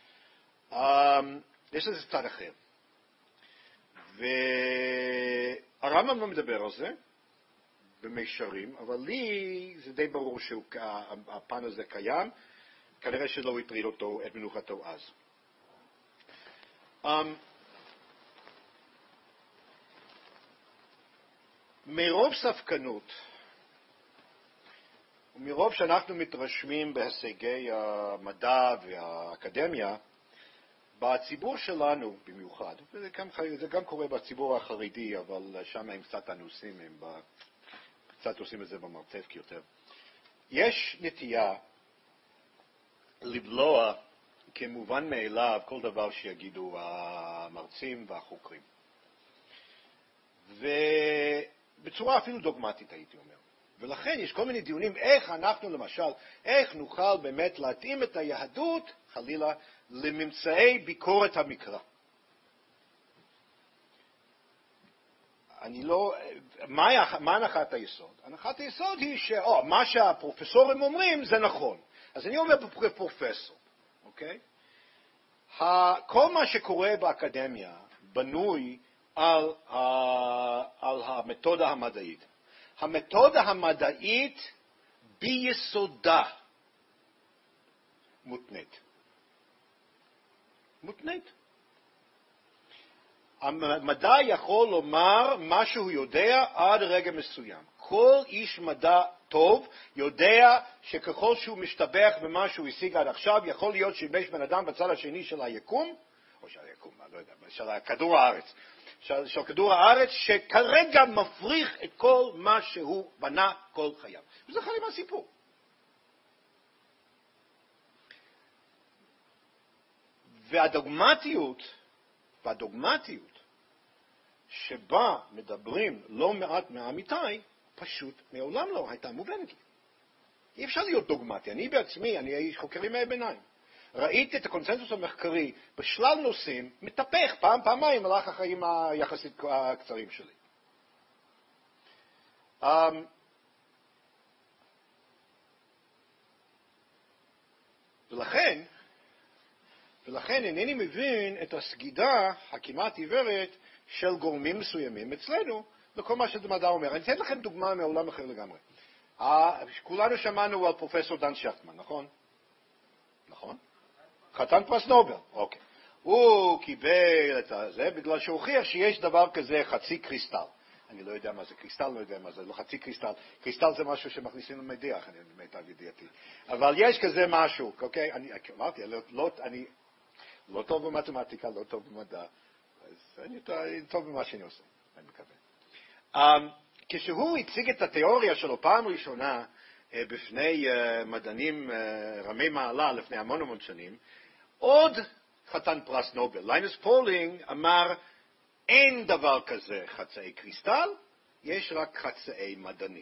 יש לזה צד אחר. והרמב"ם לא מדבר על זה במישרים, אבל לי זה די ברור שהפן הזה קיים, כנראה שלא הטריד אותו את מנוחתו אז. מרוב ספקנות, ומרוב שאנחנו מתרשמים בהישגי המדע והאקדמיה, בציבור שלנו במיוחד, וזה גם קורה בציבור החרדי, אבל שם הם קצת אנוסים, הם קצת עושים את זה במרתף יותר. יש נטייה לבלוע כמובן מאליו כל דבר שיגידו המרצים והחוקרים. ובצורה אפילו דוגמטית הייתי אומר. ולכן יש כל מיני דיונים איך אנחנו למשל, איך נוכל באמת להתאים את היהדות, חלילה, לממצאי ביקורת המקרא. מה הנחת היסוד? הנחת היסוד היא מה שהפרופסורים אומרים זה נכון. אז אני אומר פרופסור, אוקיי? כל מה שקורה באקדמיה בנוי על המתודה המדעית. המתודה המדעית ביסודה מותנית. מותנית. המדע יכול לומר מה שהוא יודע עד רגע מסוים. כל איש מדע טוב יודע שככל שהוא משתבח במה שהוא השיג עד עכשיו, יכול להיות שיש בן אדם בצד השני של היקום, או של היקום, לא יודע, של כדור הארץ, של כדור הארץ, שכרגע מפריך את כל מה שהוא בנה כל חייו. וזה חלק מהסיפור. והדוגמטיות שבה מדברים לא מעט מהעמיתי, פשוט מעולם לא הייתה מובנת לי. אי אפשר להיות דוגמטי. אני בעצמי, אני חוקר ימי ביניים. ראיתי את הקונצנזוס המחקרי בשלל נושאים, מתהפך פעמיים מלאך החיים היחסית הקצרים שלי. ולכן אינני מבין את הסגידה הכמעט עיוורת של גורמים מסוימים אצלנו לכל מה שמדע אומר. אני אתן לכם דוגמה מעולם אחר לגמרי. כולנו שמענו על פרופסור דן שכטמן, נכון? נכון? חתן פרס נובל, אוקיי. הוא קיבל את זה בגלל שהוא הוכיח שיש דבר כזה חצי קריסטל. אני לא יודע מה זה קריסטל, לא יודע מה זה, לא חצי קריסטל. קריסטל זה משהו שמכניסים למדיח, אני למיטב ידיעתי. אבל יש כזה משהו, אוקיי? אמרתי, אני לא טוב במתמטיקה, לא טוב במדע, אז אני טוב במה שאני עושה, אני מקווה. כשהוא הציג את התיאוריה שלו פעם ראשונה בפני מדענים רמי מעלה לפני המון שנים, עוד חתן פרס נובל, ליינוס פולינג, אמר, אין דבר כזה חצאי קריסטל, יש רק חצאי מדענים.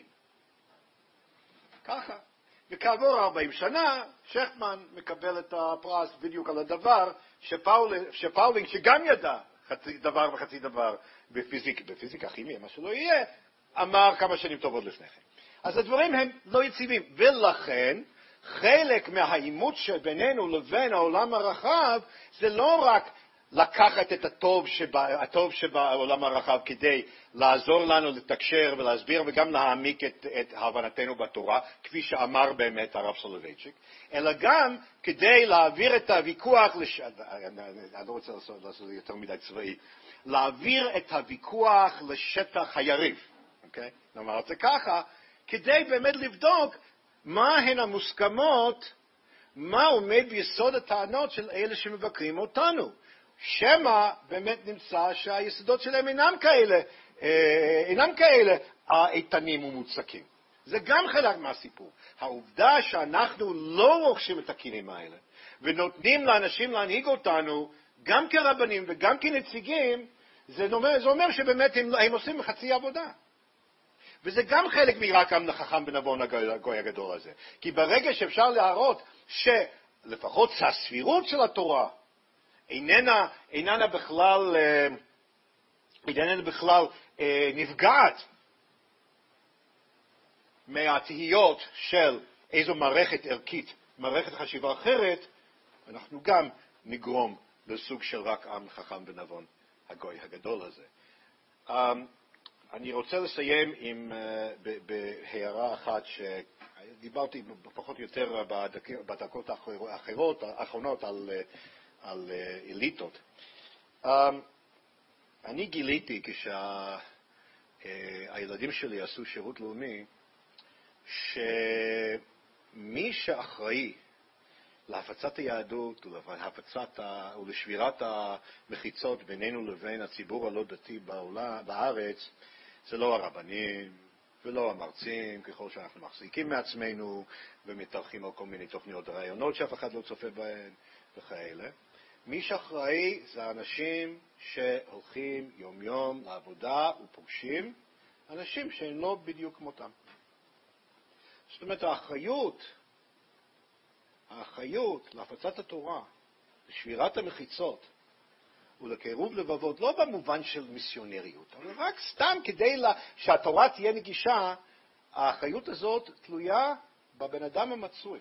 ככה. וכעבור 40 שנה, שכטמן מקבל את הפרס בדיוק על הדבר שפאולינג, שגם ידע חצי דבר וחצי דבר בפיזיקה, כימיה, מה שלא יהיה, אמר כמה שנים טובות לפני כן. אז הדברים הם לא יציבים, ולכן חלק מהאימות שבינינו לבין העולם הרחב זה לא רק לקחת את הטוב שבעולם הרחב כדי לעזור לנו לתקשר ולהסביר וגם להעמיק את הבנתנו בתורה, כפי שאמר באמת הרב סולובייצ'יק, אלא גם כדי להעביר את הוויכוח, אני לא רוצה לעשות יותר מדי צבאי, להעביר את הוויכוח לשטח היריב. אוקיי? נאמר את זה ככה, כדי באמת לבדוק מה הן המוסכמות, מה עומד ביסוד הטענות של אלה שמבקרים אותנו. שמא באמת נמצא שהיסודות שלהם אינם כאלה איתנים ומוצקים. זה גם חלק מהסיפור. העובדה שאנחנו לא רוכשים את הכלים האלה, ונותנים לאנשים להנהיג אותנו, גם כרבנים וגם כנציגים, זה אומר שבאמת הם עושים חצי עבודה. וזה גם חלק מרק החכם בנבון הגוי הגדול הזה. כי ברגע שאפשר להראות שלפחות הסבירות של התורה איננה בכלל נפגעת מהתהיות של איזו מערכת ערכית, מערכת חשיבה אחרת, אנחנו גם נגרום לסוג של רק עם חכם בנבון הגוי הגדול הזה. אני רוצה לסיים בהערה אחת שדיברתי פחות או יותר בדקות האחרונות על אליטות. אני גיליתי כשהילדים שלי עשו שירות לאומי, שמי שאחראי להפצת היהדות ולשבירת המחיצות בינינו לבין הציבור הלא דתי בארץ, זה לא הרבנים ולא המרצים, ככל שאנחנו מחזיקים מעצמנו ומתארחים על כל מיני תוכניות רעיונות שאף אחד לא צופה בהן וכאלה. מי שאחראי זה האנשים שהולכים יום יום לעבודה ופוגשים אנשים שהם לא בדיוק כמותם. זאת אומרת, האחריות להפצת התורה, לשבירת המחיצות ולקירוב לבבות, לא במובן של מיסיונריות, אבל רק סתם כדי שהתורה תהיה נגישה, האחריות הזאת תלויה בבן אדם המצוי.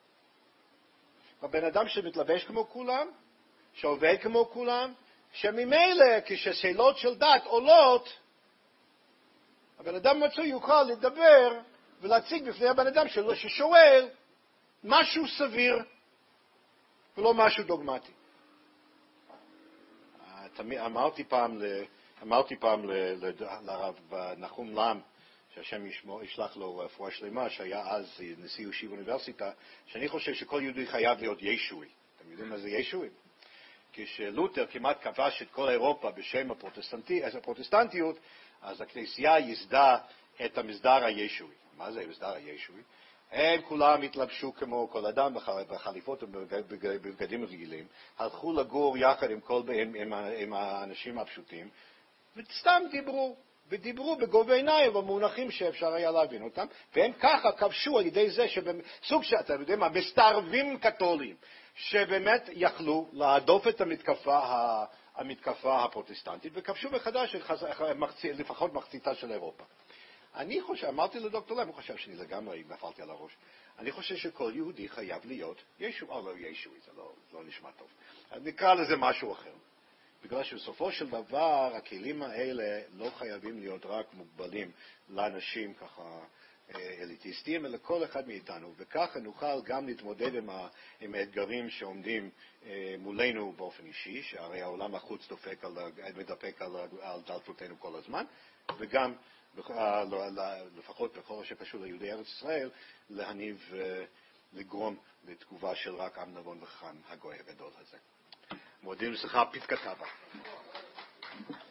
בבן אדם שמתלבש כמו כולם, שעובד כמו כולם, שממילא כששאלות של דת עולות, הבן אדם המצוי יוכל לדבר ולהציג בפני הבן אדם ששואל משהו סביר ולא משהו דוגמטי. אמרתי פעם לרב נחום לם, שהשם ישלח לו רפואה שלמה, שהיה אז נשיא ישיבה אוניברסיטה, שאני חושב שכל יהודי חייב להיות ישועי. אתם יודעים מה זה ישועי? כשלותר כמעט כבש את כל אירופה בשם הפרוטסטנטיות, אז הכנסייה ייסדה את המסדר הישועי. מה זה המסדר הישועי? הם כולם התלבשו כמו כל אדם בחליפות ובבגדים רגילים, הלכו לגור יחד עם האנשים הפשוטים, וסתם דיברו בגובה עיניים במונחים שאפשר היה להבין אותם, והם ככה כבשו על ידי זה שבסוג שאתה יודע מה, מסתערבים קתולים, שבאמת יכלו להדוף את המתקפה הפרוטסטנטית, וכבשו מחדש לפחות מחציתה של אירופה. אני חושב, אמרתי לדוקטור לם, הוא חושב שאני לגמרי נפלתי על הראש. אני חושב שכל יהודי חייב להיות ישוע, לא ישועי, זה לא נשמע טוב. נקרא לזה משהו אחר. בגלל שבסופו של דבר, הכלים האלה לא חייבים להיות רק מוגבלים לאנשים ככה אליטיסטיים, אלא כל אחד מאיתנו. וככה נוכל גם להתמודד עם האתגרים שעומדים מולנו באופן אישי, שהרי העולם החוץ מדפק על דלתותינו כל הזמן, וגם לפחות בכל שקשור ליהודי ארץ ישראל, להניב, לגרום לתגובה של רק עם נבון וחכם הגוי הגדול הזה. מודים לך פתקה טובה.